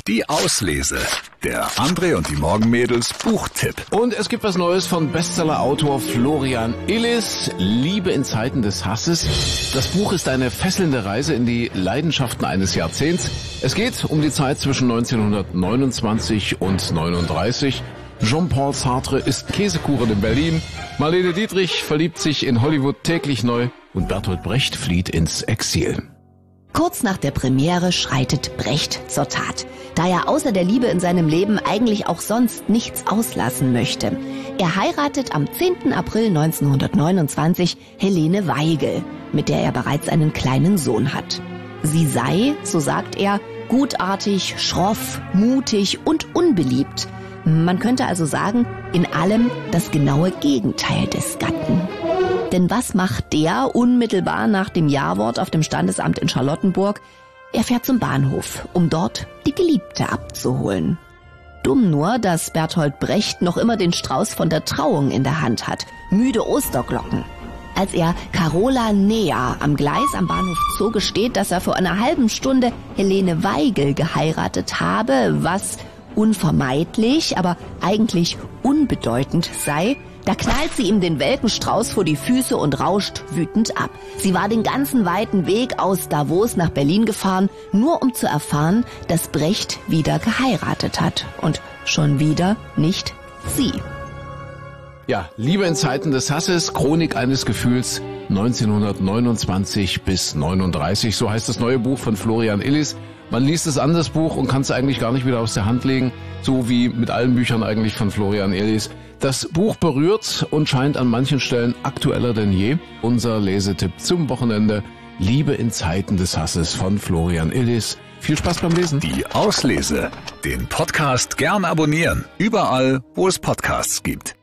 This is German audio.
Die Auslese. Der André und die Morgenmädels Buchtipp. Und es gibt was Neues von Bestseller-Autor Florian Illis, Liebe in Zeiten des Hasses. Das Buch ist eine fesselnde Reise in die Leidenschaften eines Jahrzehnts. Es geht um die Zeit zwischen 1929 und 39. Jean-Paul Sartre isst Käsekuchen in Berlin. Marlene Dietrich verliebt sich in Hollywood täglich neu. Und Bertolt Brecht flieht ins Exil. Kurz nach der Premiere schreitet Brecht zur Tat, da er außer der Liebe in seinem Leben eigentlich auch sonst nichts auslassen möchte. Er heiratet am 10. April 1929 Helene Weigel, mit der er bereits einen kleinen Sohn hat. Sie sei, so sagt er, gutartig, schroff, mutig und unbeliebt. Man könnte also sagen, in allem das genaue Gegenteil des Gatten. Denn was macht der unmittelbar nach dem Jawort auf dem Standesamt in Charlottenburg? Er fährt zum Bahnhof, um dort die Geliebte abzuholen. Dumm nur, dass Bertolt Brecht noch immer den Strauß von der Trauung in der Hand hat. Müde Osterglocken. Als er Carola Nea am Gleis am Bahnhof Zoo gesteht, dass er vor einer halben Stunde Helene Weigel geheiratet habe, was unvermeidlich, aber eigentlich unbedeutend sei, da knallt sie ihm den welken Strauß vor die Füße und rauscht wütend ab. Sie war den ganzen weiten Weg aus Davos nach Berlin gefahren, nur um zu erfahren, dass Brecht wieder geheiratet hat. Und schon wieder nicht sie. Ja, Liebe in Zeiten des Hasses, Chronik eines Gefühls 1929 bis 39, so heißt das neue Buch von Florian Illis. Man liest es an, das Buch, und kann es eigentlich gar nicht wieder aus der Hand legen, so wie mit allen Büchern eigentlich von Florian Illis. Das Buch berührt und scheint an manchen Stellen aktueller denn je. Unser Lesetipp zum Wochenende: Liebe in Zeiten des Hasses von Florian Illis. Viel Spaß beim Lesen. Die Auslese. Den Podcast gern abonnieren. Überall, wo es Podcasts gibt.